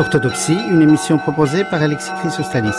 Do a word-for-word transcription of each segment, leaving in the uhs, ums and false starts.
Orthodoxie, une émission proposée par Alexis Chrysostalis.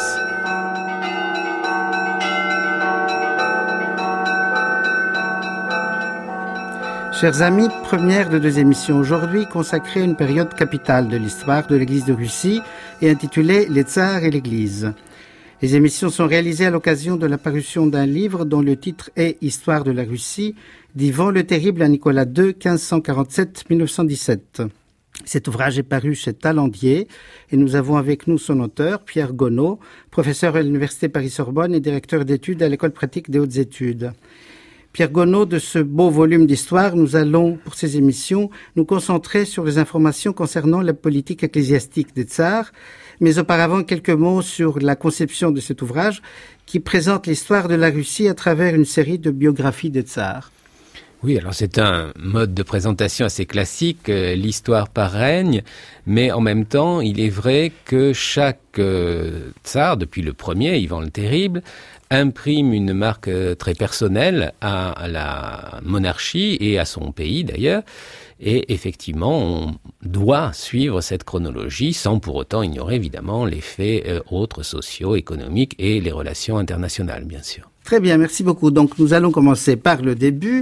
Chers amis, première de deux émissions aujourd'hui consacrée à une période capitale de l'histoire de l'Église de Russie et intitulée « Les tsars et l'Église ». Les émissions sont réalisées à l'occasion de la parution d'un livre dont le titre est « Histoire de la Russie » d'Ivan le Terrible à Nicolas deux, quinze cent quarante-sept à dix-neuf cent dix-sept. Cet ouvrage est paru chez Talandier et nous avons avec nous son auteur, Pierre Gonod, professeur à l'Université Paris-Sorbonne et directeur d'études à l'École pratique des hautes études. Pierre Gonod, de ce beau volume d'histoire, nous allons, pour ces émissions, nous concentrer sur les informations concernant la politique ecclésiastique des tsars, mais auparavant quelques mots sur la conception de cet ouvrage qui présente l'histoire de la Russie à travers une série de biographies des tsars. Oui, alors c'est un mode de présentation assez classique, euh, l'histoire par règne, mais en même temps, il est vrai que chaque euh, tsar, depuis le premier, Ivan le Terrible, imprime une marque euh, très personnelle à, à la monarchie et à son pays d'ailleurs, et effectivement, on doit suivre cette chronologie sans pour autant ignorer évidemment les faits euh, autres, sociaux, économiques et les relations internationales, bien sûr. Très bien, merci beaucoup. Donc nous allons commencer par le début.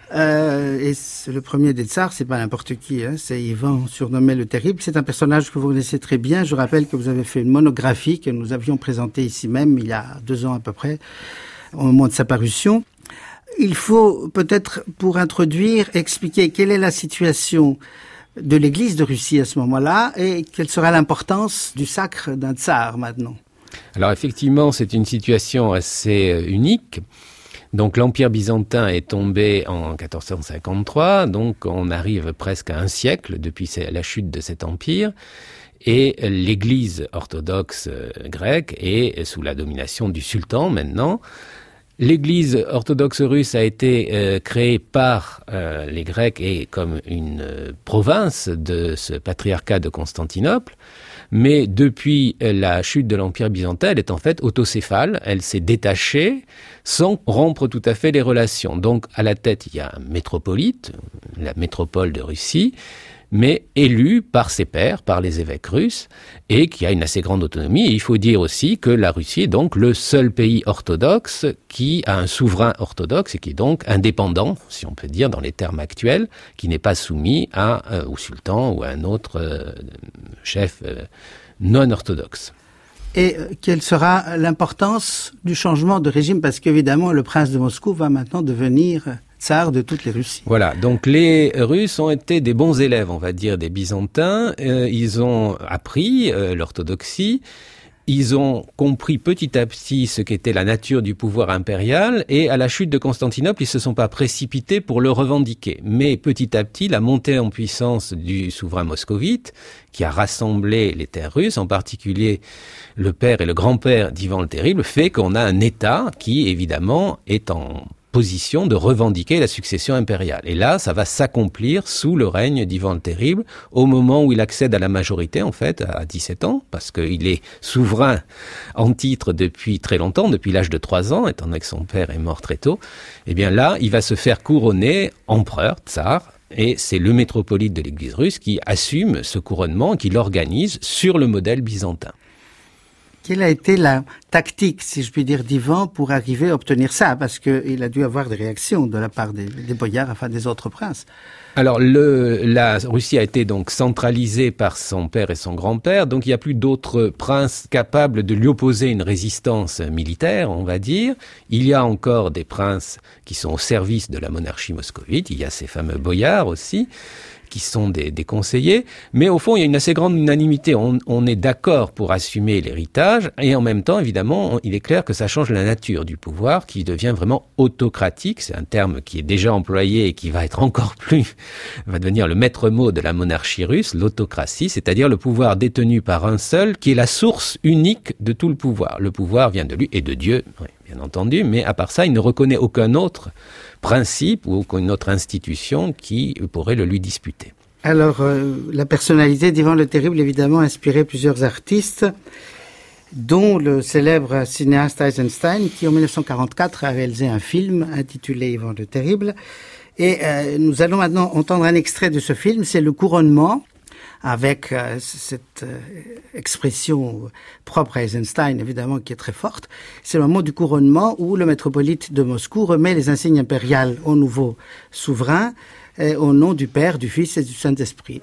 Euh, et le premier des tsars, c'est pas n'importe qui, hein, c'est Ivan, surnommé le Terrible. C'est un personnage que vous connaissez très bien. Je rappelle que vous avez fait une monographie que nous avions présentée ici même, il y a deux ans à peu près, au moment de sa parution. Il faut peut-être, pour introduire, expliquer quelle est la situation de l'Église de Russie à ce moment-là et quelle sera l'importance du sacre d'un tsar maintenant. Alors effectivement, c'est une situation assez unique. Donc l'Empire byzantin est tombé en quatorze cent cinquante-trois, donc on arrive presque à un siècle depuis la chute de cet empire, et l'Église orthodoxe grecque est sous la domination du sultan maintenant. L'Église orthodoxe russe a été euh, créée par euh, les Grecs et comme une euh, province de ce patriarcat de Constantinople. Mais depuis la chute de l'Empire byzantin, elle est en fait autocéphale, elle s'est détachée sans rompre tout à fait les relations. Donc à la tête, il y a un métropolite, la métropole de Russie, mais élu par ses pairs, par les évêques russes, et qui a une assez grande autonomie. Et il faut dire aussi que la Russie est donc le seul pays orthodoxe qui a un souverain orthodoxe et qui est donc indépendant, si on peut dire dans les termes actuels, qui n'est pas soumis à, euh, au sultan ou à un autre euh, chef euh, non orthodoxe. Et quelle sera l'importance du changement de régime? Parce qu'évidemment, le prince de Moscou va maintenant devenir tsar de toutes les Russies. Voilà, donc les Russes ont été des bons élèves, on va dire, des Byzantins. Euh, ils ont appris euh, l'orthodoxie. Ils ont compris petit à petit ce qu'était la nature du pouvoir impérial et à la chute de Constantinople, ils se sont pas précipités pour le revendiquer. Mais petit à petit, la montée en puissance du souverain moscovite, qui a rassemblé les terres russes, en particulier le père et le grand-père d'Ivan le Terrible, fait qu'on a un État qui, évidemment, est en position de revendiquer la succession impériale. Et là, ça va s'accomplir sous le règne d'Ivan le Terrible, au moment où il accède à la majorité, en fait, à dix-sept ans, parce qu'il est souverain en titre depuis très longtemps, depuis l'âge de trois ans, étant donné que son père est mort très tôt. Eh bien là, il va se faire couronner empereur, tsar, et c'est le métropolite de l'Église russe qui assume ce couronnement, qui l'organise sur le modèle byzantin. Quelle a été la tactique, si je puis dire, d'Ivan pour arriver à obtenir ça? Parce qu'il a dû avoir des réactions de la part des, des boyards, enfin des autres princes. Alors, le, la Russie a été donc centralisée par son père et son grand-père, donc il n'y a plus d'autres princes capables de lui opposer une résistance militaire, on va dire. Il y a encore des princes qui sont au service de la monarchie moscovite, il y a ces fameux boyards aussi, qui sont des, des conseillers, mais au fond, il y a une assez grande unanimité. On, on est d'accord pour assumer l'héritage, et en même temps, évidemment, on, il est clair que ça change la nature du pouvoir, qui devient vraiment autocratique. C'est un terme qui est déjà employé et qui va être encore plus, va devenir le maître mot de la monarchie russe, l'autocratie, c'est-à-dire le pouvoir détenu par un seul, qui est la source unique de tout le pouvoir. Le pouvoir vient de lui et de Dieu, oui, bien entendu, mais à part ça, il ne reconnaît aucun autre principe ou aucune autre institution qui pourrait le lui disputer. Alors, euh, la personnalité d'Ivan le Terrible, évidemment, a inspiré plusieurs artistes, dont le célèbre cinéaste Eisenstein, qui en dix-neuf cent quarante-quatre a réalisé un film intitulé Ivan le Terrible. Et euh, nous allons maintenant entendre un extrait de ce film, c'est Le Couronnement, avec euh, cette euh, expression propre à Eisenstein, évidemment, qui est très forte. C'est le moment du couronnement où le métropolite de Moscou remet les insignes impériales au nouveau souverain, et au nom du Père, du Fils et du Saint-Esprit.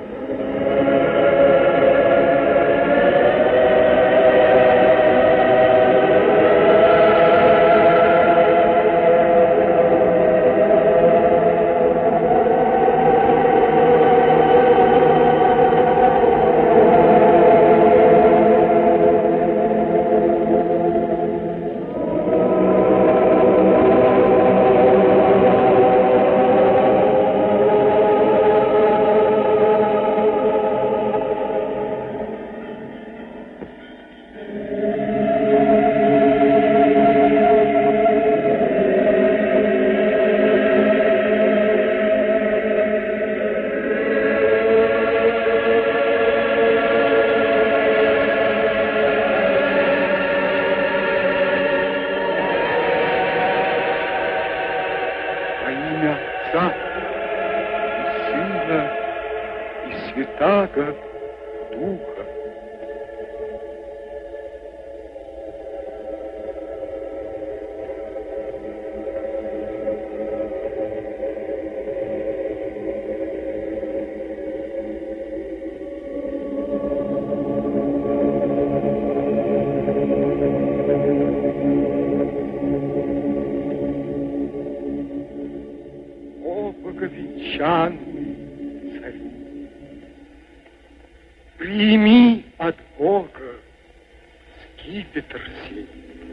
Прими от Бога скипетр сей.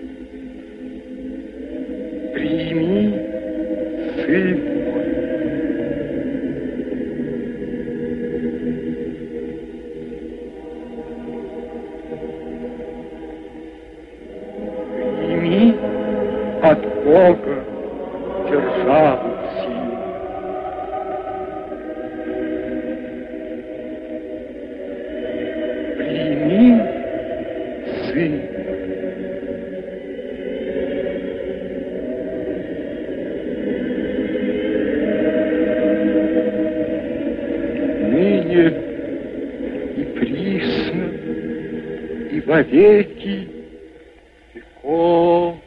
Прими, сын мой. Прими от Бога державу сию. Прими, сын. Ныне и присно, и во веки веков.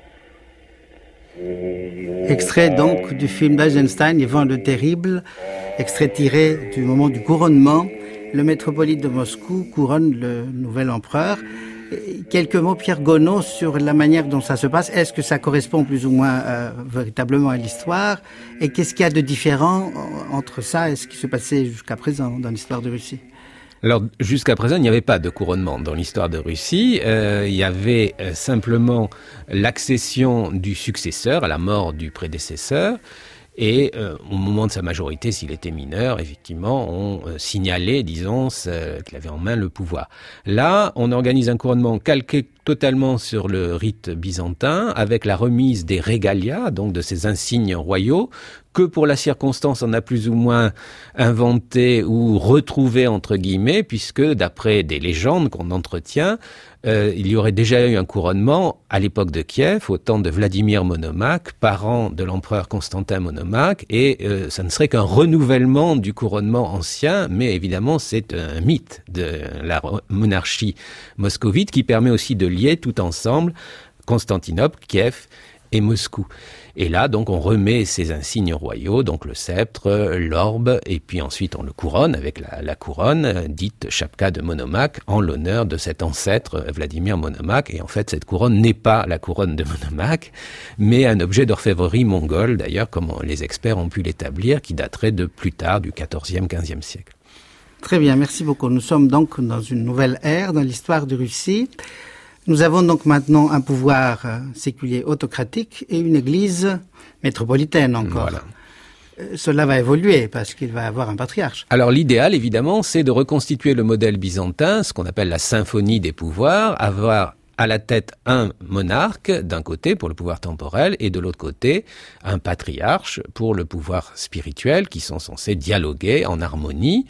Extrait donc du film d'Eisenstein, Ivan le Terrible, extrait tiré du moment du couronnement. Le métropolite de Moscou couronne le nouvel empereur. Quelques mots, Pierre Gonod, sur la manière dont ça se passe. Est-ce que ça correspond plus ou moins euh, véritablement à l'histoire? Et qu'est-ce qu'il y a de différent entre ça et ce qui se passait jusqu'à présent dans l'histoire de Russie? Alors, jusqu'à présent, il n'y avait pas de couronnement dans l'histoire de Russie. Euh, il y avait euh, simplement l'accession du successeur à la mort du prédécesseur. Et euh, au moment de sa majorité, s'il était mineur, effectivement, on euh, signalait, disons, euh, qu'il avait en main le pouvoir. Là, on organise un couronnement calqué totalement sur le rite byzantin, avec la remise des régalias, donc de ces insignes royaux, que pour la circonstance on a plus ou moins inventé ou retrouvé entre guillemets, puisque d'après des légendes qu'on entretient, euh, il y aurait déjà eu un couronnement à l'époque de Kiev, au temps de Vladimir Monomaque, parent de l'empereur Constantin Monomaque, et euh, ça ne serait qu'un renouvellement du couronnement ancien, mais évidemment c'est un mythe de la monarchie moscovite qui permet aussi de lier tout ensemble Constantinople, Kiev et Moscou. Et là, donc, on remet ces insignes royaux, donc le sceptre, l'orbe, et puis ensuite on le couronne avec la, la couronne, dite chapka de Monomaque, en l'honneur de cet ancêtre Vladimir Monomaque. Et en fait, cette couronne n'est pas la couronne de Monomaque, mais un objet d'orfèvrerie mongole, d'ailleurs, comme les experts ont pu l'établir, qui daterait de plus tard, du quatorzième, quinzième siècle. Très bien, merci beaucoup. Nous sommes donc dans une nouvelle ère dans l'histoire de Russie. Nous avons donc maintenant un pouvoir euh, séculier autocratique et une église métropolitaine encore. Voilà. Euh, cela va évoluer parce qu'il va y avoir un patriarche. Alors l'idéal, évidemment, c'est de reconstituer le modèle byzantin, ce qu'on appelle la symphonie des pouvoirs, avoir à la tête un monarque d'un côté pour le pouvoir temporel et de l'autre côté un patriarche pour le pouvoir spirituel qui sont censés dialoguer en harmonie.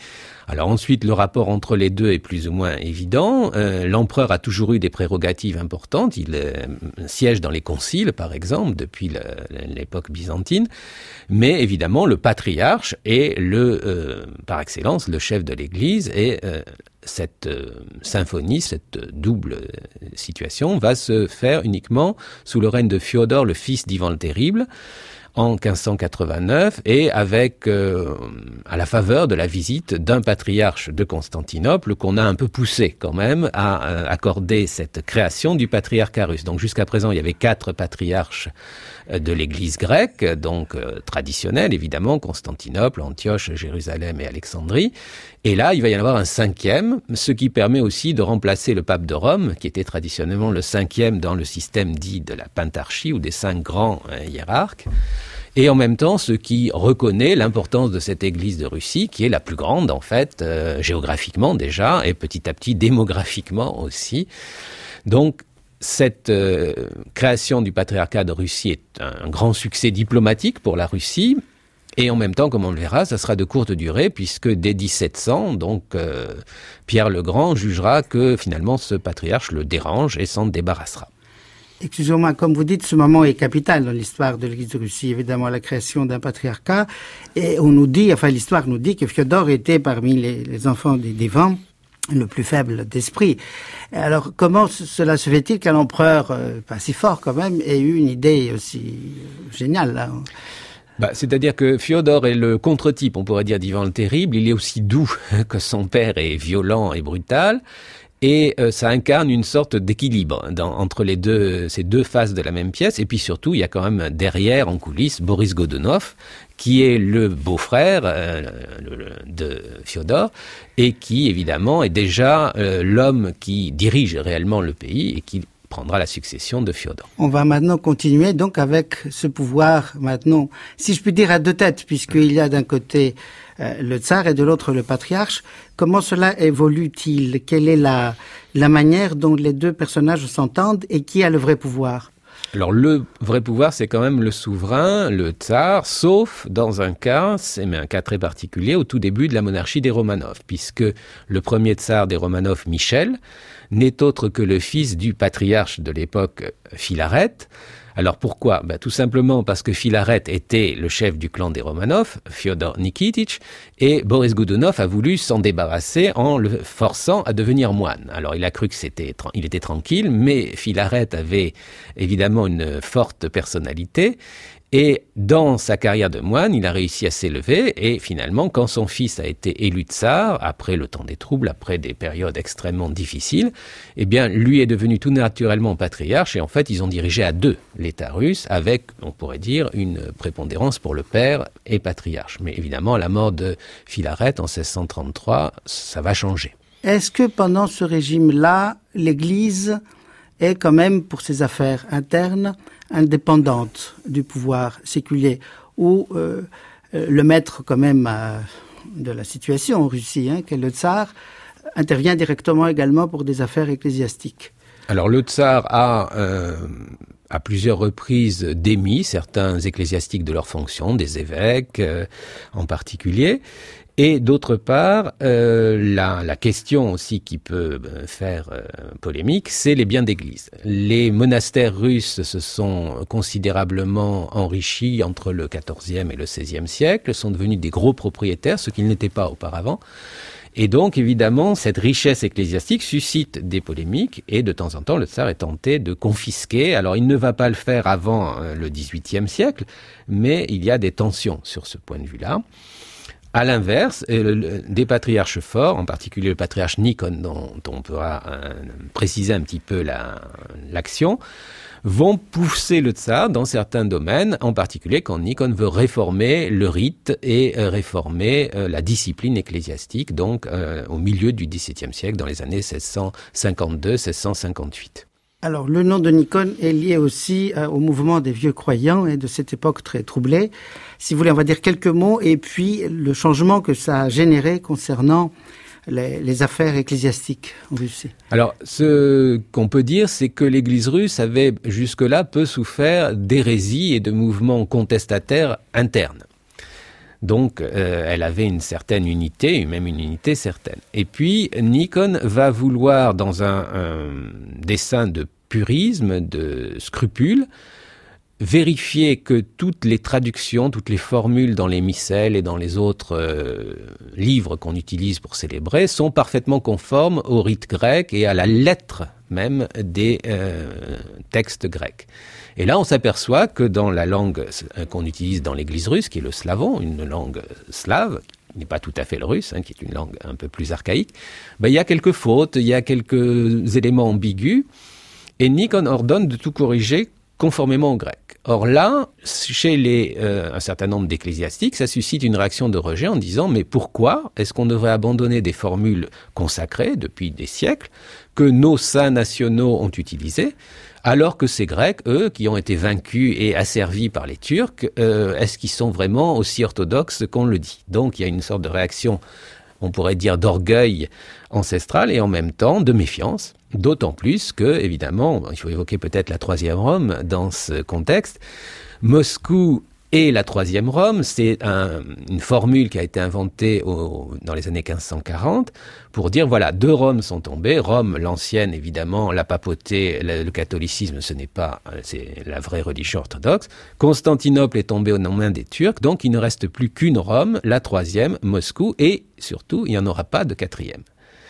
Alors ensuite, le rapport entre les deux est plus ou moins évident. Euh, l'empereur a toujours eu des prérogatives importantes. Il euh, siège dans les conciles, par exemple, depuis le, l'époque byzantine. Mais évidemment, le patriarche est le, euh, par excellence, le chef de l'Église. Et euh, cette euh, symphonie, cette double situation, va se faire uniquement sous le règne de Fiodor, le fils d'Ivan le Terrible, en quinze cent quatre-vingt-neuf, et avec, euh, à la faveur de la visite d'un patriarche de Constantinople qu'on a un peu poussé quand même à euh, accorder cette création du patriarcat russe. Donc jusqu'à présent, il y avait quatre patriarches euh, de l'Église grecque, donc euh, traditionnelle évidemment, Constantinople, Antioche, Jérusalem et Alexandrie. Et là, il va y en avoir un cinquième, ce qui permet aussi de remplacer le pape de Rome, qui était traditionnellement le cinquième dans le système dit de la pentarchie ou des cinq grands euh, hiérarques. Et en même temps, ce qui reconnaît l'importance de cette église de Russie, qui est la plus grande, en fait, euh, géographiquement déjà, et petit à petit démographiquement aussi. Donc, cette euh, création du patriarcat de Russie est un grand succès diplomatique pour la Russie. Et en même temps, comme on le verra, ça sera de courte durée, puisque dès dix-sept cents, donc, euh, Pierre le Grand jugera que finalement ce patriarche le dérange et s'en débarrassera. Excusez-moi, comme vous dites, ce moment est capital dans l'histoire de l'Église de Russie, évidemment la création d'un patriarcat. Et on nous dit, enfin l'histoire nous dit que Fiodor était parmi les, les enfants des divans le plus faible d'esprit. Alors comment cela se fait-il qu'un empereur, euh, pas si fort quand même, ait eu une idée aussi géniale là ? Bah, c'est-à-dire que Fiodor est le contre-type, on pourrait dire, d'Ivan le Terrible. Il est aussi doux que son père est violent et brutal. Et euh, ça incarne une sorte d'équilibre dans, entre les deux, ces deux faces de la même pièce. Et puis surtout, il y a quand même derrière, en coulisses, Boris Godunov, qui est le beau-frère euh, le, le, de Fiodor, et qui, évidemment, est déjà euh, l'homme qui dirige réellement le pays et qui prendra la succession de Fiodor. On va maintenant continuer donc avec ce pouvoir maintenant, si je puis dire, à deux têtes, puisqu'il y a d'un côté euh, le tsar et de l'autre le patriarche. Comment cela évolue-t-il ? Quelle est la, la manière dont les deux personnages s'entendent et qui a le vrai pouvoir ? Alors le vrai pouvoir, c'est quand même le souverain, le tsar, sauf dans un cas, c'est mais un cas très particulier, au tout début de la monarchie des Romanov, puisque le premier tsar des Romanov, Michel, n'est autre que le fils du patriarche de l'époque, Philaret. Alors pourquoi ? Ben, tout simplement parce que Philaret était le chef du clan des Romanov, Fyodor Nikititch, et Boris Godunov a voulu s'en débarrasser en le forçant à devenir moine. Alors il a cru que c'était, il était tranquille, mais Philaret avait évidemment une forte personnalité. Et dans sa carrière de moine, il a réussi à s'élever et finalement, quand son fils a été élu tsar, après le temps des troubles, après des périodes extrêmement difficiles, eh bien, lui est devenu tout naturellement patriarche et en fait, ils ont dirigé à deux l'État russe avec, on pourrait dire, une prépondérance pour le père et patriarche. Mais évidemment, à la mort de Philaret en seize cent trente-trois, ça va changer. Est-ce que pendant ce régime-là, l'Église est quand même, pour ses affaires internes, indépendante du pouvoir séculier, ou euh, le maître quand même euh, de la situation en Russie, hein, qu'est le tsar, intervient directement également pour des affaires ecclésiastiques. Alors le tsar a euh, à plusieurs reprises démis certains ecclésiastiques de leurs fonctions, des évêques euh, en particulier. Et d'autre part, euh, la, la question aussi qui peut euh, faire euh, polémique, c'est les biens d'église. Les monastères russes se sont considérablement enrichis entre le quatorzième et le seizième siècle, sont devenus des gros propriétaires, ce qu'ils n'étaient pas auparavant. Et donc, évidemment, cette richesse ecclésiastique suscite des polémiques et de temps en temps, le tsar est tenté de confisquer. Alors, il ne va pas le faire avant euh, le dix-huitième siècle, mais il y a des tensions sur ce point de vue-là. À l'inverse, euh, des patriarches forts, en particulier le patriarche Nikon, dont, dont on pourra euh, préciser un petit peu la, l'action, vont pousser le tsar dans certains domaines, en particulier quand Nikon veut réformer le rite et euh, réformer euh, la discipline ecclésiastique, donc euh, au milieu du dix-septième siècle, dans les années seize cent cinquante-deux seize cent cinquante-huit. Alors, le nom de Nikon est lié aussi euh, au mouvement des vieux croyants et de cette époque très troublée. Si vous voulez, on va dire quelques mots et puis le changement que ça a généré concernant les, les affaires ecclésiastiques en Russie. Alors, ce qu'on peut dire, c'est que l'Église russe avait jusque-là peu souffert d'hérésies et de mouvements contestataires internes. Donc, euh, elle avait une certaine unité, même une unité certaine. Et puis, Nikon va vouloir, dans un, un dessein de purisme, de scrupule, vérifier que toutes les traductions, toutes les formules dans les missels et dans les autres euh, livres qu'on utilise pour célébrer sont parfaitement conformes au rite grec et à la lettre même des euh, textes grecs. Et là, on s'aperçoit que dans la langue qu'on utilise dans l'Église russe, qui est le slavon, une langue slave, qui n'est pas tout à fait le russe, hein, qui est une langue un peu plus archaïque, ben, il y a quelques fautes, il y a quelques éléments ambigus, et Nikon ordonne de tout corriger conformément au grec. Or là, chez les, euh, un certain nombre d'ecclésiastiques, ça suscite une réaction de rejet en disant « Mais pourquoi est-ce qu'on devrait abandonner des formules consacrées depuis des siècles que nos saints nationaux ont utilisées, alors que ces Grecs, eux, qui ont été vaincus et asservis par les Turcs, euh, est-ce qu'ils sont vraiment aussi orthodoxes qu'on le dit ?» Donc il y a une sorte de réaction, on pourrait dire d'orgueil ancestral et en même temps de méfiance. D'autant plus que, évidemment, il faut évoquer peut-être la troisième Rome dans ce contexte. Moscou et la troisième Rome, c'est un, une formule qui a été inventée au, dans les années quinze cent quarante pour dire, voilà, deux Roms sont tombées. Rome, l'ancienne, évidemment, la papauté, le, le catholicisme, ce n'est pas, c'est la vraie religion orthodoxe. Constantinople est tombée aux mains des Turcs, donc il ne reste plus qu'une Rome, la troisième, Moscou, et surtout, il n'y en aura pas de quatrième.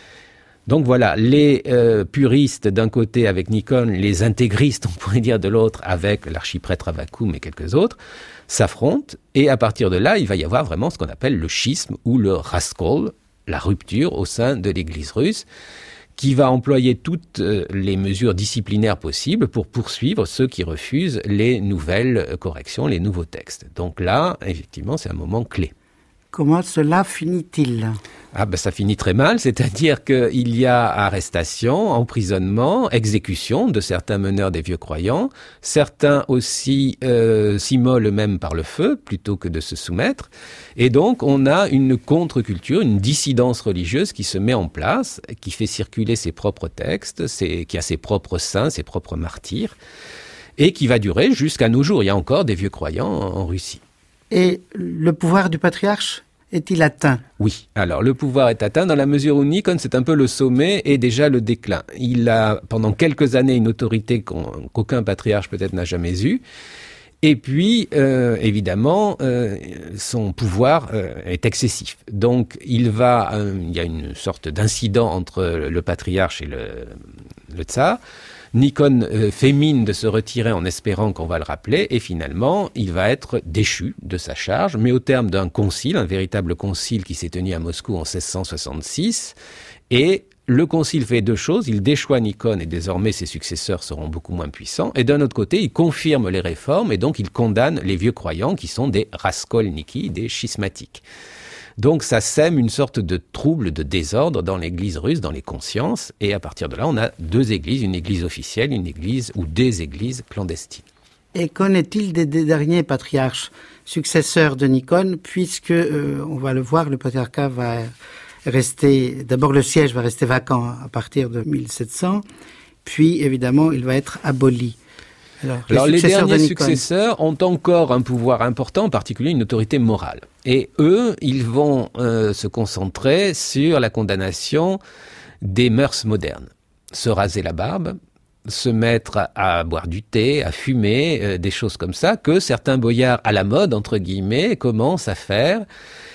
Donc voilà, les euh, puristes d'un côté avec Nikon, les intégristes, on pourrait dire de l'autre, avec l'archiprêtre Avvakum et quelques autres, s'affrontent, et à partir de là, il va y avoir vraiment ce qu'on appelle le schisme ou le raskol, la rupture au sein de l'Église russe, qui va employer toutes euh, les mesures disciplinaires possibles pour poursuivre ceux qui refusent les nouvelles corrections, les nouveaux textes. Donc là, effectivement, c'est un moment clé. Comment cela finit-il ? Ah ben ça finit très mal, c'est-à-dire qu'il y a arrestation, emprisonnement, exécution de certains meneurs des vieux croyants. Certains aussi euh, s'immolent eux-mêmes par le feu plutôt que de se soumettre. Et donc on a une contre-culture, une dissidence religieuse qui se met en place, qui fait circuler ses propres textes, ses, qui a ses propres saints, ses propres martyrs, et qui va durer jusqu'à nos jours. Il y a encore des vieux croyants en, en Russie. Et le pouvoir du patriarche est-il atteint ? Oui. Alors, le pouvoir est atteint dans la mesure où Nikon, c'est un peu le sommet et déjà le déclin. Il a, pendant quelques années, une autorité qu'on, qu'aucun patriarche peut-être n'a jamais eue. Et puis, euh, évidemment, euh, son pouvoir euh, est excessif. Donc, il va, euh, il y a une sorte d'incident entre le patriarche et le, le tsar. Nikon euh, fait mine de se retirer en espérant qu'on va le rappeler, et finalement, il va être déchu de sa charge, mais au terme d'un concile, un véritable concile qui s'est tenu à Moscou en seize cent soixante-six, et le concile fait deux choses, il déchoit Nikon et désormais ses successeurs seront beaucoup moins puissants, et d'un autre côté, il confirme les réformes, et donc il condamne les vieux croyants qui sont des raskolniki, des schismatiques. Donc ça sème une sorte de trouble, de désordre dans l'église russe, dans les consciences, et à partir de là, on a deux églises, une église officielle, une église ou des églises clandestines. Et qu'en est-il des, des derniers patriarches successeurs de Nikon, puisque, euh, on va le voir, le patriarcat va rester, d'abord le siège va rester vacant à partir de mille sept cents, puis évidemment il va être aboli. Alors, les, Alors, les derniers de successeurs ont encore un pouvoir important, en particulier une autorité morale. Et eux, ils vont euh, se concentrer sur la condamnation des mœurs modernes. Se raser la barbe, se mettre à, à boire du thé, à fumer, euh, des choses comme ça, que certains boyards à la mode, entre guillemets, commencent à faire.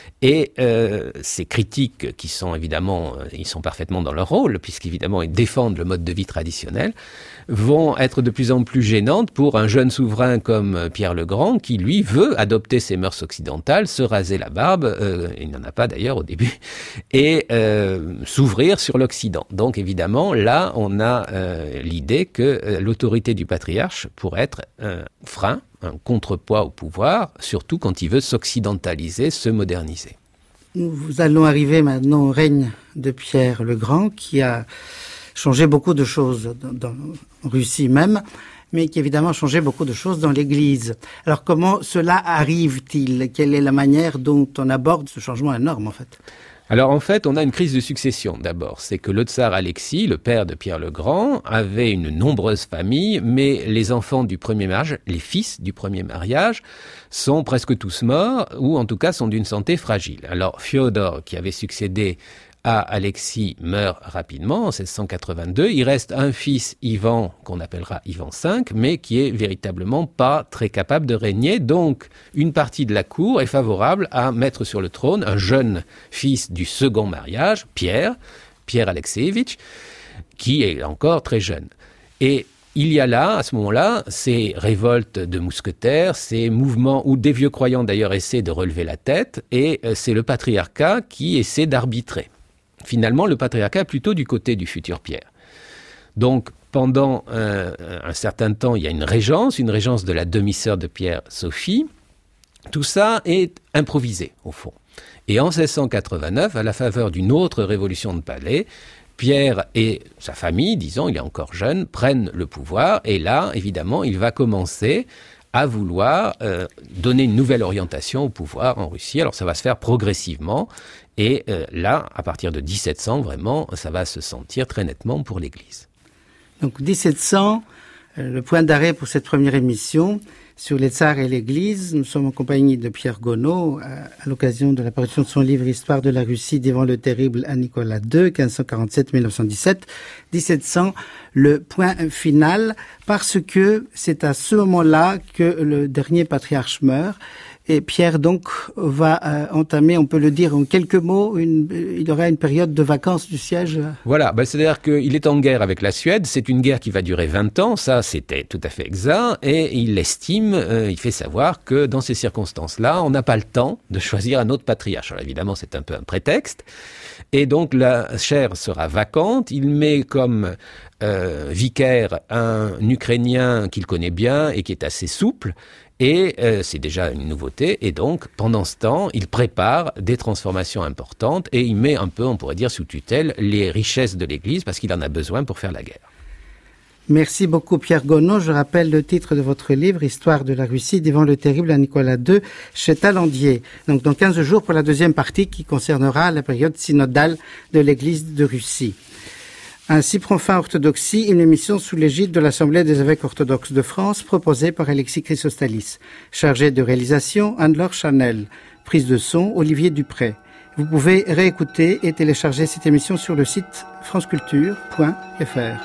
Et euh, ces critiques qui sont évidemment, ils sont parfaitement dans leur rôle, puisqu'évidemment ils défendent le mode de vie traditionnel, vont être de plus en plus gênantes pour un jeune souverain comme Pierre le Grand, qui lui veut adopter ses mœurs occidentales, se raser la barbe, euh, il n'en a pas d'ailleurs au début, et euh, s'ouvrir sur l'Occident. Donc évidemment, là on a euh, l'idée que euh, l'autorité du patriarche pourrait être un frein, un contrepoids au pouvoir, surtout quand il veut s'occidentaliser, se moderniser. Nous allons arriver maintenant au règne de Pierre le Grand, qui a changé beaucoup de choses dans, dans, en Russie même, mais qui évidemment a changé beaucoup de choses dans l'Église. Alors comment cela arrive-t-il ? Quelle est la manière dont on aborde ce changement énorme en fait ? Alors en fait, on a une crise de succession d'abord. C'est que le tsar Alexis, le père de Pierre le Grand, avait une nombreuse famille, mais les enfants du premier mariage, les fils du premier mariage, sont presque tous morts, ou en tout cas sont d'une santé fragile. Alors Fiodor, qui avait succédé à Alexis, meurt rapidement en seize cent quatre-vingt-deux. Il reste un fils, Ivan, qu'on appellera Ivan cinq, mais qui est véritablement pas très capable de régner. Donc, une partie de la cour est favorable à mettre sur le trône un jeune fils du second mariage, Pierre, Pierre Alexéevitch, qui est encore très jeune. Et il y a là, à ce moment-là, ces révoltes de mousquetaires, ces mouvements où des vieux croyants d'ailleurs essaient de relever la tête, et c'est le patriarcat qui essaie d'arbitrer. Finalement, le patriarcat est plutôt du côté du futur Pierre. Donc, pendant un, un certain temps, il y a une régence, une régence de la demi-sœur de Pierre, Sophie. Tout ça est improvisé, au fond. Et en seize cent quatre-vingt-neuf, à la faveur d'une autre révolution de palais, Pierre et sa famille, disons, il est encore jeune, prennent le pouvoir. Et là, évidemment, il va commencer à vouloir euh, donner une nouvelle orientation au pouvoir en Russie. Alors ça va se faire progressivement. Et euh, là, à partir de dix-sept cents, vraiment, ça va se sentir très nettement pour l'Église. Donc dix-sept cents, euh, le point d'arrêt pour cette première émission sur les tsars et l'Église. Nous sommes en compagnie de Pierre Gonod, à, à l'occasion de la parution de son livre « Histoire de la Russie devant le terrible à Nicolas deux, quinze cent quarante-sept à mille neuf cent dix-sept ». dix-sept cents, le point final, parce que c'est à ce moment-là que le dernier patriarche meurt. Et Pierre, donc, va euh, entamer, on peut le dire en quelques mots, une, il aura une période de vacances du siège. Voilà, ben c'est-à-dire qu'il est en guerre avec la Suède, c'est une guerre qui va durer vingt ans, ça c'était tout à fait exact, et il estime, euh, il fait savoir que dans ces circonstances-là, on n'a pas le temps de choisir un autre patriarche. Alors évidemment, c'est un peu un prétexte, et donc la chaire sera vacante, il met comme euh, vicaire un Ukrainien qu'il connaît bien et qui est assez souple, et euh, c'est déjà une nouveauté, et donc pendant ce temps, il prépare des transformations importantes et il met un peu, on pourrait dire, sous tutelle les richesses de l'Église parce qu'il en a besoin pour faire la guerre. Merci beaucoup Pierre Gonod. Je rappelle le titre de votre livre, Histoire de la Russie devant le terrible à Nicolas deux, chez Talandier. Donc dans quinze jours pour la deuxième partie qui concernera la période synodale de l'Église de Russie. Ainsi prend fin Orthodoxie, une émission sous l'égide de l'Assemblée des évêques orthodoxes de France, proposée par Alexis Chrysostalis. Chargé de réalisation, Anne-Laure Chanel. Prise de son, Olivier Dupré. Vous pouvez réécouter et télécharger cette émission sur le site franceculture point f r.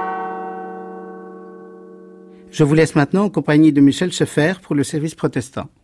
Je vous laisse maintenant en compagnie de Michel Schaeffer pour le service protestant.